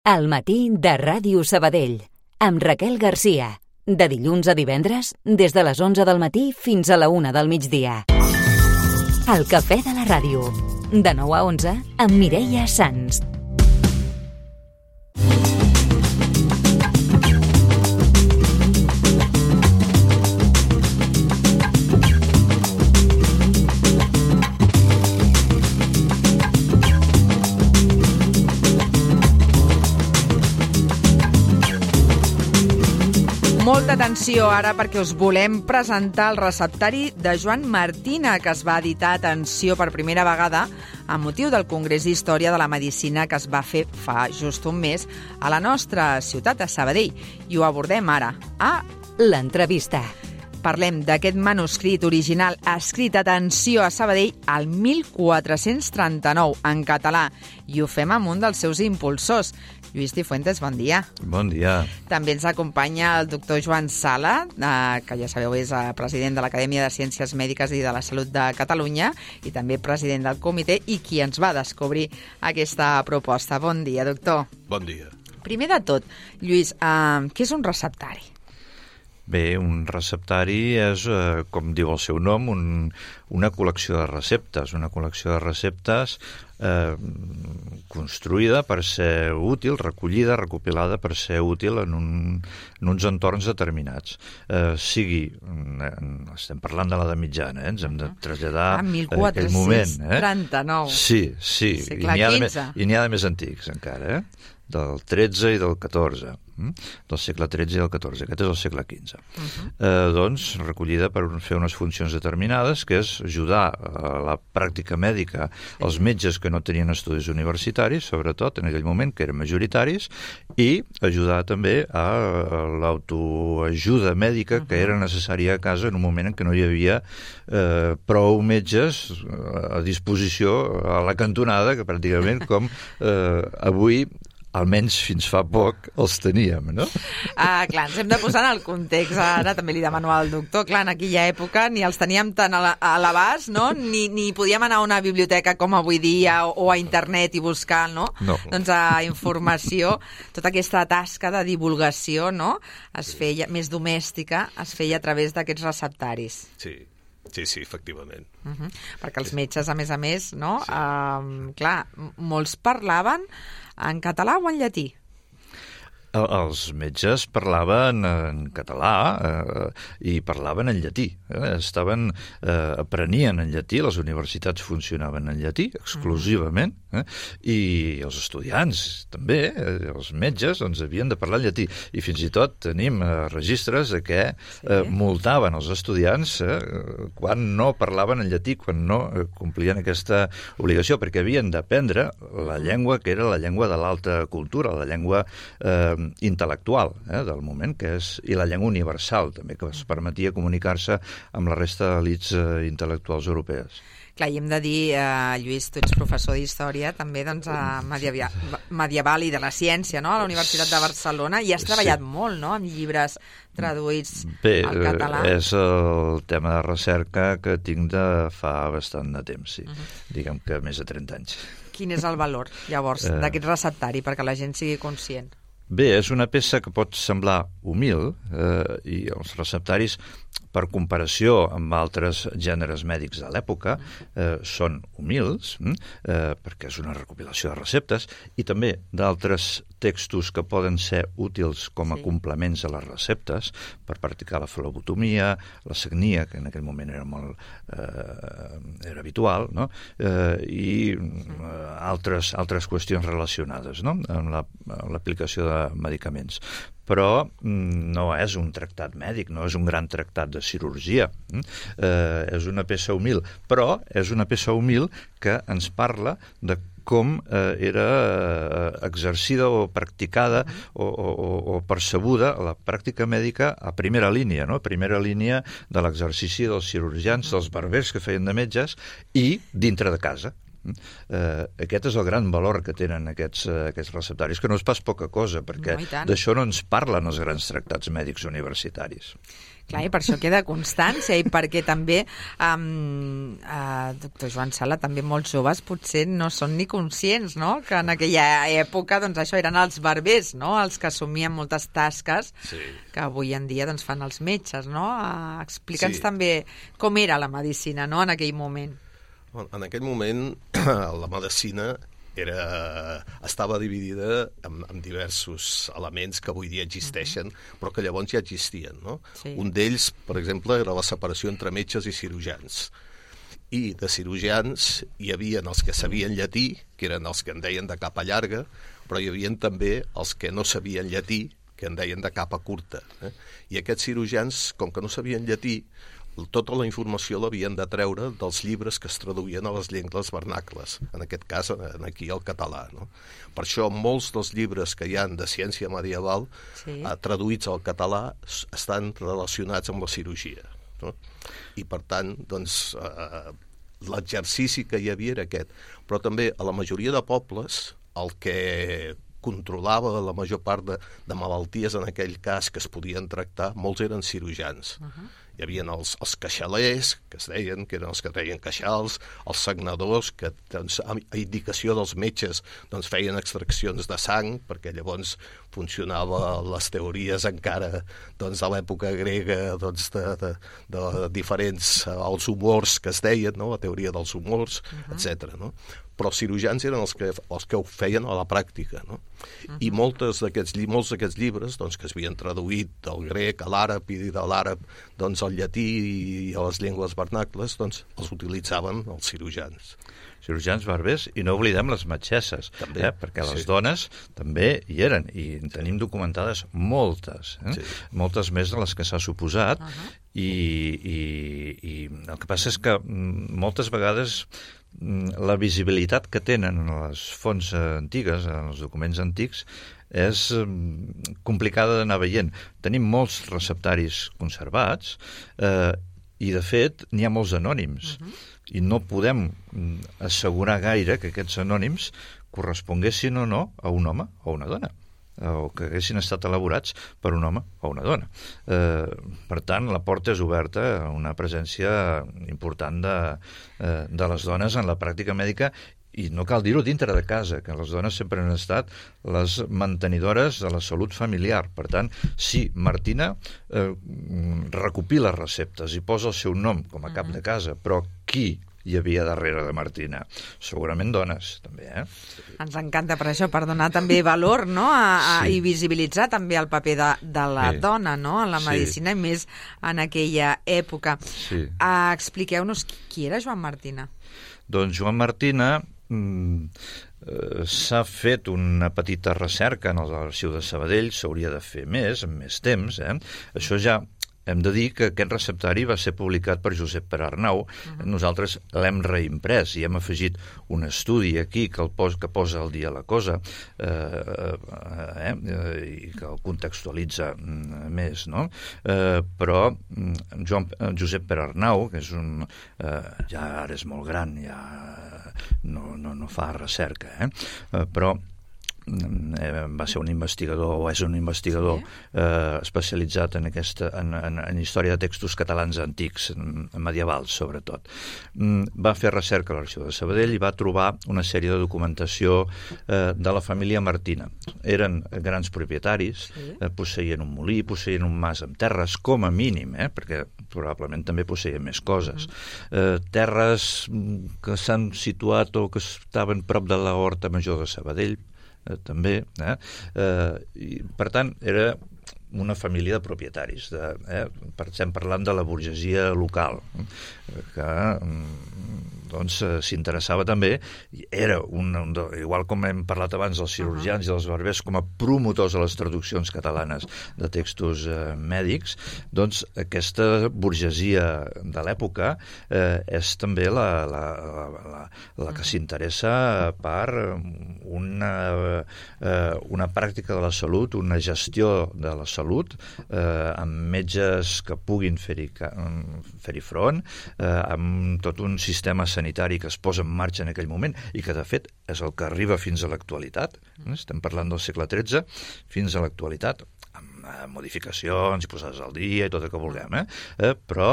Al matí de Ràdio Sabadell, amb Raquel Garcia. De dilluns a divendres, des de les 11 del matí fins a la 1 del migdia. El cafè de la ràdio, de 9 a 11, amb Mireia Sans. Molta atenció ara perquè us volem presentar el receptari de Joan Martina, que es va editar, atenció, per primera vegada amb motiu del Congrés d'Història de la Medicina que es va fer fa just un mes a la nostra ciutat, a Sabadell. I ho abordem ara a l'entrevista. Parlem d'aquest manuscrit original escrit, atenció, a Sabadell al 1439 en català, i ho fem amb un dels seus impulsors. Lluís Cifuentes, bon dia. Bon dia. També ens acompanya el doctor Joan Sala, que ja sabeu és president de l'Acadèmia de Ciències Mèdiques i de la Salut de Catalunya i també president del comitè i qui ens va descobrir aquesta proposta. Bon dia, doctor. Bon dia. Primer de tot, Lluís, què és un receptari? Bé, un receptari és, com diu el seu nom, una col·lecció de receptes. Una col·lecció de receptes construïda per ser útil, recollida, recopilada per ser útil en uns entorns determinats. Estem parlant de l'edat mitjana, ens hem de traslladar a aquell moment. 1439. Sí. I n'hi ha de més antics encara, del 13 i del 14. Del segle XIII i del XIV. Aquest és el segle XV. Doncs, recollida per fer unes funcions determinades, que és ajudar a la pràctica mèdica als metges que no tenien estudis universitaris, sobretot en aquell moment, que eren majoritaris, i ajudar també a l'autoajuda mèdica que era necessària a casa en un moment en què no hi havia prou metges a disposició a la cantonada, que pràcticament com avui almenys fins fa poc els teníem, no? Clar, ens hem de posar en el context. Ara també li demano al doctor. Clar, en aquella època ni els teníem tan a l'abast, no? Ni podíem anar a una biblioteca com avui dia o a internet i buscar, no? Doncs informació. Tota aquesta tasca de divulgació, no? Es feia més domèstica, es feia a través d'aquests receptaris. Sí, efectivament. Perquè els metges, a més, no? Clar, molts parlaven en català o en llatí? Els metges parlaven en català i parlaven en llatí. Aprenien en llatí, les universitats funcionaven en llatí exclusivament, i els estudiants també, els metges, doncs havien de parlar en llatí. I fins i tot tenim registres de que multaven els estudiants quan no parlaven en llatí, quan no complien aquesta obligació, perquè havien d'aprendre la llengua que era la llengua de l'alta cultura, la llengua intel·lectual del moment, i la llengua universal, també, que es permetia comunicar-se amb la resta d'elits intel·lectuals europees. Clar, i hem de dir, Lluís, tu ets professor d'història, també medieval i de la ciència, no?, a la Universitat de Barcelona, i has treballat molt, no?, amb llibres traduïts al català. És el tema de recerca que tinc de fa bastant de temps, sí. Diguem que més de 30 anys. Quin és el valor, llavors, d'aquest receptari, perquè la gent sigui conscient? Bé, és una peça que pot semblar humil, i els receptaris, per comparació amb altres gèneres mèdics de l'època, són humils, perquè és una recopilació de receptes, i també d'altres textos que poden ser útils com a complements a les receptes, per practicar la flebotomia, la sagnia, que en aquell moment era habitual, no? I altres qüestions relacionades, no?, amb l'aplicació de medicaments. Però no és un tractat mèdic, no és un gran tractat de cirurgia. És una peça humil, però és una peça humil que ens parla de com era exercida o practicada o percebuda la pràctica mèdica a primera línia, no? A primera línia de l'exercici dels cirurgians, dels barbers que feien de metges, i dintre de casa. Aquest és el gran valor que tenen aquests receptaris, que no és pas poca cosa, perquè d'això no ens parlen els grans tractats mèdics universitaris. Clar, i per això queda constància i perquè també, doctor Joan Sala, també molts joves potser no són ni conscients, no?, que en aquella època doncs, això eren els barbers, no?, els que assumien moltes tasques que avui en dia doncs, fan els metges, no? Explica'ns també com era la medicina, no?, en aquell moment. En aquell moment la medicina estava dividida en diversos elements que avui dia existeixen, però que llavors ja existien, no? Un d'ells, per exemple, era la separació entre metges i cirurgians. I de cirurgians hi havia els que sabien llatí, que eren els que en deien de capa llarga, però hi havia també els que no sabien llatí, que en deien de capa curta. I aquests cirurgians, com que no sabien llatí, tota la informació l'havien de treure dels llibres que es traduïen a les llengües vernacles, en aquest cas aquí el català, no? Per això molts dels llibres que hi ha de ciència medieval traduïts al català estan relacionats amb la cirurgia, no? I per tant, doncs, l'exercici que hi havia era aquest. Però també a la majoria de pobles el que controlava la major part de malalties en aquell cas que es podien tractar, molts eren cirurgians. Hi havia els queixalers, que es deien, que eren els que treien queixals, els sagnadors, que doncs, a indicació dels metges doncs, feien extraccions de sang, perquè llavors funcionava les teories encara doncs, a l'època grega doncs, de diferents, els humors que es deien, no? La teoria dels humors, etc. No? Però els cirurgians eren els que ho feien a la pràctica, no? I molts d'aquests llibres doncs, que es havien traduït del grec a l'àrab i de l'àrab doncs, al llatí i a les llengües vernacles doncs, els utilitzaven els cirurgians. Cirurgians, barbers, i no oblidem les metgesses, perquè les dones també hi eren, i en tenim documentades moltes, moltes més de les que s'ha suposat, i el que passa és que moltes vegades la visibilitat que tenen les fonts antigues, en els documents antics, és complicada d'anar veient. Tenim molts receptaris conservats i, de fet, n'hi ha molts anònims. I no podem assegurar gaire que aquests anònims corresponguessin o no a un home o una dona, o que haguessin estat elaborats per un home o una dona. Per tant, la porta és oberta a una presència important de les dones en la pràctica mèdica, i no cal dir-ho dintre de casa, que les dones sempre han estat les mantenidores de la salut familiar. Per tant, sí, Martina recopila receptes i posa el seu nom com a cap de casa, però qui hi havia darrere de Martina? Segurament dones, també, Ens encanta per això, per donar també valor, no?, i visibilitzar també el paper de la dona, no?, en la medicina, i més en aquella època. Expliqueu-nos qui era Joan Martina. Doncs Joan Martina s'ha fet una petita recerca en l'Arxiu de Sabadell, s'hauria de fer més, amb més temps. Això ja hem de dir que aquest receptari va ser publicat per Josep Pere Arnau. Nosaltres l'hem reimprès i hem afegit un estudi aquí que posa al dia la cosa i que el contextualitza més, no? Però Josep Pere Arnau, que és ja ara és molt gran, ja no fa recerca, però va ser un investigador, o és un investigador especialitzat en història de textos catalans antics, medievals sobretot. Va fer recerca a l'Arxiu de Sabadell i va trobar una sèrie de documentació de la família Martina. Eren grans propietaris, posseïen un molí, posseïen un mas amb terres, com a mínim, perquè probablement també posseïen més coses. Terres que s'han situat o que estaven prop de la Horta Major de Sabadell, també, i per tant era una família de propietaris, estem parlant de la burgesia local, que doncs s'interessava també, era igual com hem parlat abans dels cirurgians i dels barbers com a promotors de les traduccions catalanes de textos mèdics, doncs aquesta burgesia de l'època és també la que s'interessa per una pràctica de la salut, una gestió de la salut, amb metges que puguin fer-hi front, amb tot un sistema sanitari sanitari que es posa en marxa en aquell moment i que, de fet, és el que arriba fins a l'actualitat. Estem parlant del segle XIII fins a l'actualitat, amb modificacions i posades al dia i tot el que vulguem, però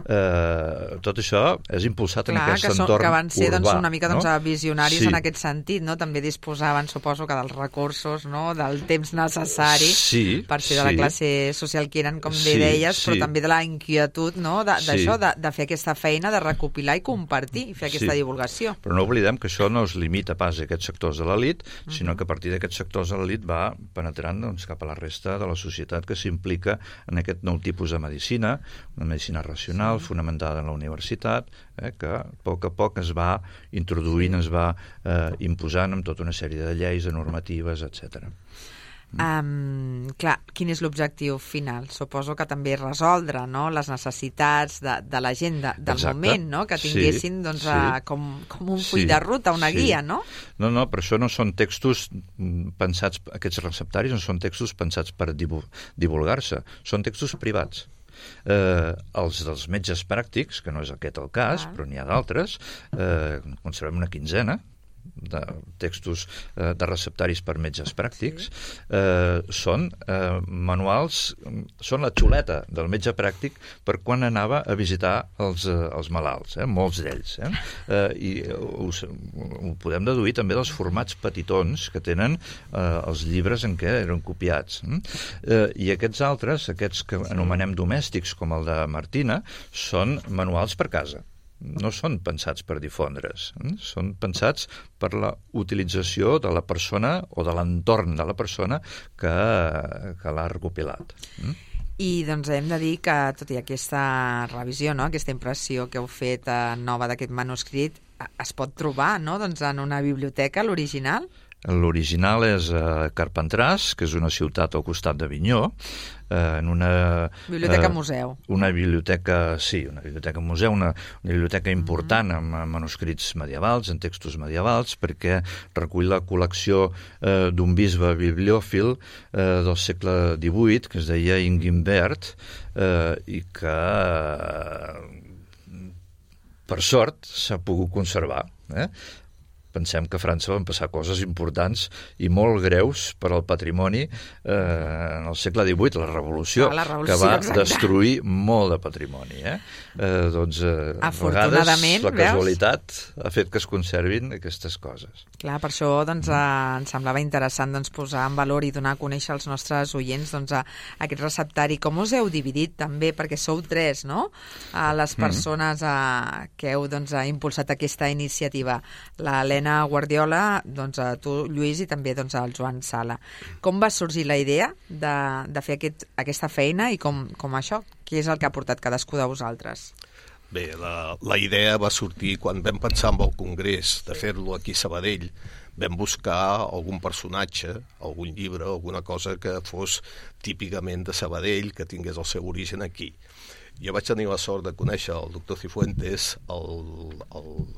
tot això és impulsat en aquest entorn que van ser urbà, una mica no? visionaris en aquest sentit, no? També disposaven, suposo, que dels recursos, no? Del temps necessari per ser de la classe social que eren, com deies, però també de la inquietud, no? D'això, de fer aquesta feina, de recopilar i compartir i fer aquesta divulgació. Però no oblidem que això no es limita pas a aquests sectors de l'elit, sinó que a partir d'aquests sectors de l'elit va penetrant cap a la resta de la societat que s'implica en aquest nou tipus de medicina, una medicina racional, fonamentada en la universitat, que a poc es va introduint, es va imposant amb tota una sèrie de lleis, de normatives, etc. Clar, quin és l'objectiu final? Suposo que també resoldre, no?, les necessitats de la gent del moment, no?, que tinguessin com un full de ruta, una guia, no? No, però això no són textos pensats, aquests receptaris no són textos pensats per divulgar-se, són textos privats. Els dels metges pràctics, que no és aquest el cas, però n'hi ha d'altres, conservem una quinzena de textos de receptaris per metges pràctics, són manuals, són la xuleta del metge pràctic per quan anava a visitar els malalts, molts d'ells. I ho podem deduir també dels formats petitons que tenen els llibres en què eren copiats. I aquests altres, aquests que anomenem domèstics, com el de Martina, són manuals per casa. No són pensats per difondre's, són pensats per la utilització de la persona o de l'entorn de la persona que l'ha recopilat. I doncs hem de dir que, tot i aquesta revisió, no?, aquesta impressió que heu fet nova d'aquest manuscrit, es pot trobar, no?, doncs en una biblioteca, l'original? L'original és a Carpentràs, que és una ciutat al costat d'Avinyó, en una... Biblioteca-museu. Una biblioteca museu, una biblioteca important amb manuscrits medievals, en textos medievals, perquè recull la col·lecció d'un bisbe bibliòfil del segle XVIII, que es deia Ingimbert, i que, per sort, s'ha pogut conservar. Pensem que a França van passar coses importants i molt greus per al patrimoni en el segle XVIII, la revolució, que va destruir molt de patrimoni. Doncs, a vegades, la casualitat ha fet que es conservin aquestes coses. Clar, per això ens semblava interessant posar en valor i donar a conèixer als nostres oients aquest receptari. Com us heu dividit també? Perquè sou 3, no?, les persones que heu impulsat aquesta iniciativa. L'Helena Guardiola, tu, Lluís, i també el Joan Sala. Com va sorgir la idea de fer aquesta feina i com això? Què és el que ha portat cadascú de vosaltres? Bé, la idea va sortir quan vam pensar en el congrés de fer-lo aquí a Sabadell. Vam buscar algun personatge, algun llibre, alguna cosa que fos típicament de Sabadell, que tingués el seu origen aquí. Jo vaig tenir la sort de conèixer el doctor Cifuentes el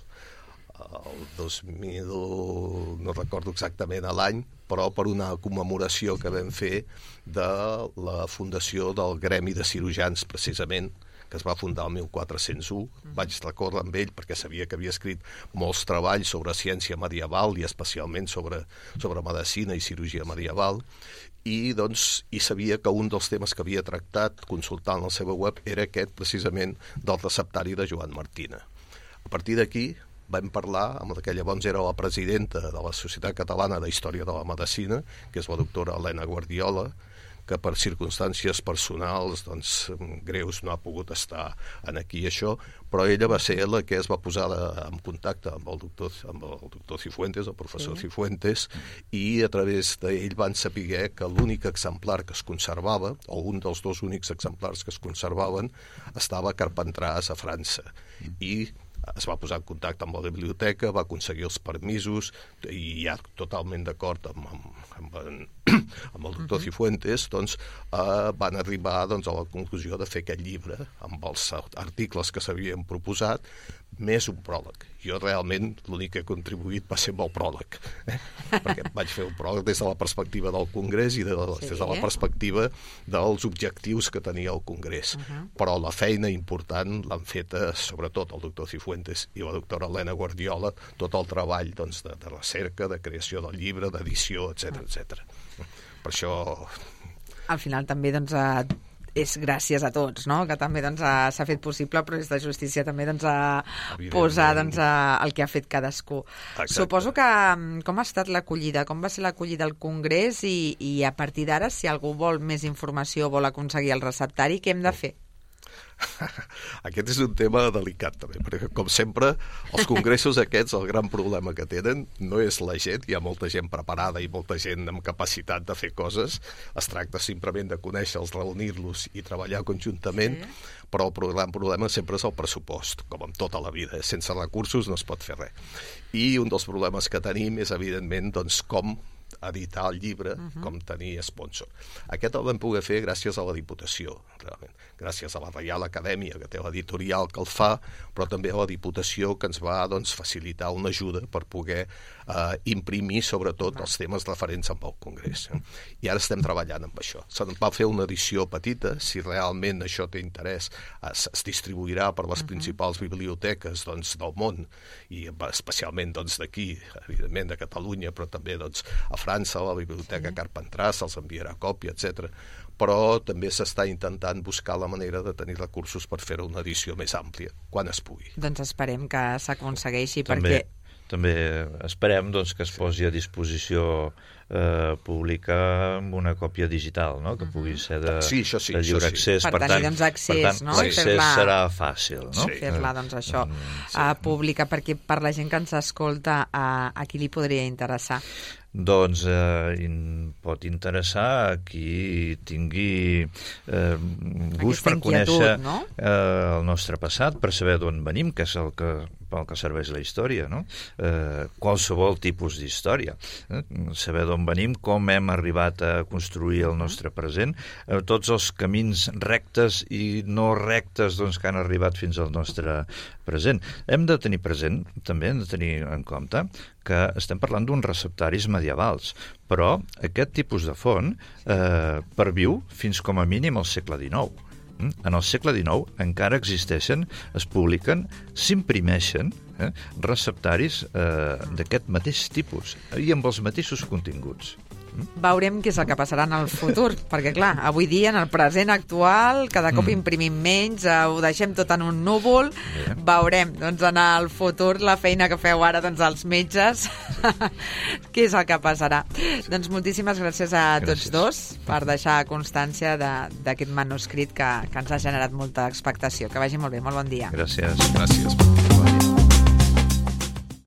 2000, no recordo exactament l'any, però per una commemoració que vam fer de la fundació del Gremi de Cirurgians, precisament, que es va fundar el 1401. Vaig recordar amb ell perquè sabia que havia escrit molts treballs sobre ciència medieval i especialment sobre medicina i cirurgia medieval, i sabia que un dels temes que havia tractat consultant la seva web era aquest, precisament, del receptari de Joan Martina. A partir d'aquí vam parlar amb la que llavors era la presidenta de la Societat Catalana d'Història de la Medicina, que és la doctora Helena Guardiola, que per circumstàncies personals greus no ha pogut estar aquí això, però ella va ser la que es va posar en contacte amb el doctor Cifuentes, el professor Cifuentes, i a través d'ell van saber que l'únic exemplar que es conservava, o un dels 2 únics exemplars que es conservaven, estava a Carpentràs, a França, i es va posar en contacte amb la biblioteca, va aconseguir els permisos i ja totalment d'acord amb amb el doctor Cifuentes, doncs, van arribar doncs, a la conclusió de fer aquest llibre amb els articles que s'havien proposat, més un pròleg. Jo realment l'únic que he contribuït va ser amb el pròleg, perquè vaig fer un pròleg des de la perspectiva del Congrés i des de la perspectiva dels objectius que tenia el Congrés. Però la feina important l'han feta sobretot el doctor Cifuentes i la doctora Helena Guardiola, tot el treball doncs, de recerca, de creació del llibre, d'edició, etc. Per això... Al final també doncs, és gràcies a tots, no? Que també doncs, s'ha fet possible, però és de justícia també doncs, posar doncs, el que ha fet cadascú. Exacte. Suposo que com ha estat l'acollida, com va ser l'acollida al Congrés i a partir d'ara, si algú vol més informació o vol aconseguir el receptari, què hem de fer? Aquest és un tema delicat també, perquè com sempre els congressos aquests, el gran problema que tenen no és la gent, hi ha molta gent preparada i molta gent amb capacitat de fer coses, es tracta simplement de conèixer-los, reunir-los i treballar conjuntament, però el gran problema sempre és el pressupost, com en tota la vida, sense recursos no es pot fer res. I un dels problemes que tenim és evidentment doncs, com editar el llibre, com tenir sponsor. Aquest el vam poder fer gràcies a la Diputació, realment. Gràcies a la Reial Acadèmia, que té l'editorial que el fa, però també a la Diputació, que ens va doncs, facilitar una ajuda per poder imprimir, sobretot, els temes referents amb el Congrés. I ara estem treballant amb això. Se'n va fer una edició petita, si realment això té interès, es distribuirà per les principals biblioteques doncs, del món, i especialment doncs, d'aquí, evidentment, de Catalunya, però també doncs, a França, a la Biblioteca Carpentrà, se'ls enviarà còpia, etc. Però també s'està intentant buscar la manera de tenir recursos per fer una edició més àmplia, quan es pugui. Doncs esperem que s'aconsegueixi, perquè... També esperem doncs, que es posi a disposició pública amb una còpia digital, no? Que pugui ser de lliure accés. Per tenir doncs, accés, no? L'accés serà fàcil, no? Fer-la, doncs, això, pública, perquè per la gent que ens escolta, a qui li podria interessar? Doncs pot interessar a qui tingui gust per conèixer el nostre passat, per saber d'on venim, que és pel que serveix la història, no? Qualsevol tipus d'història. Saber d'on venim, com hem arribat a construir el nostre present, tots els camins rectes i no rectes doncs, que han arribat fins al nostre present. Hem de tenir present, també hem de tenir en compte, que estem parlant d'uns receptaris medievals, però aquest tipus de font perviu fins com a mínim al segle XIX. En el segle XIX encara existeixen, es publiquen, s'imprimeixen receptaris d'aquest mateix tipus i amb els mateixos continguts. Veurem què és el que passarà en el futur, perquè clar, avui dia, en el present actual, cada cop imprimim menys, ho deixem tot en un núvol, veurem, doncs, en el futur, la feina que feu ara, doncs, els metges, què és el que passarà. Doncs moltíssimes gràcies a tots dos per deixar constància d'aquest manuscrit que ens ha generat molta expectació. Que vagi molt bé, molt bon dia. Gràcies. Gràcies.